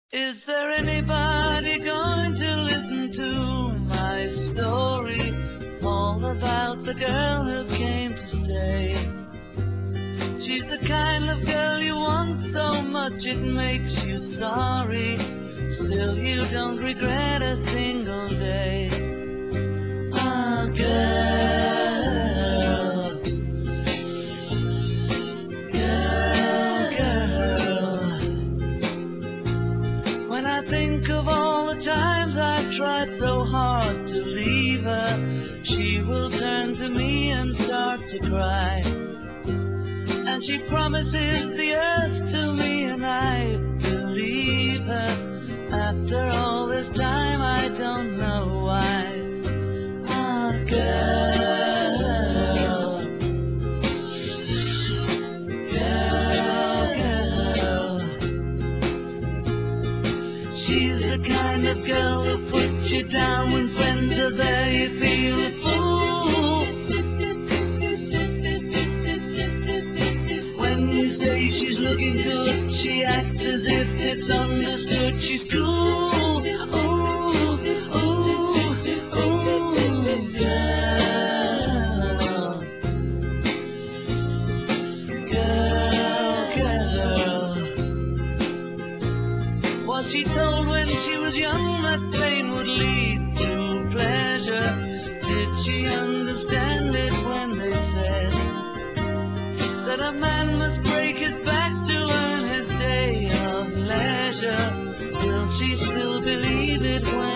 Is there anybody going to listen to my story? All about the girl who came to stay. She's the kind of girl you want so much it makes you sorry. Still you don't regret a single day. Ah, girl, girl, girl. When I think of all the times I've tried so hard to leave her, she will turn to me and start to cry. And she promises the earth to me, and I believe her. After all this time, I don't know why. Ah, girl, girl, girl. She's the kind of girl who puts you down when friends are there. You feel a fool. You say she's looking good, she acts as if it's understood. She's cool, ooh, ooh, ooh, girl, girl, girl. Was she told when she was young that pain would lead to pleasure? Did she understand it when they said that a man must break his back to earn his day of leisure? Will she still believe it when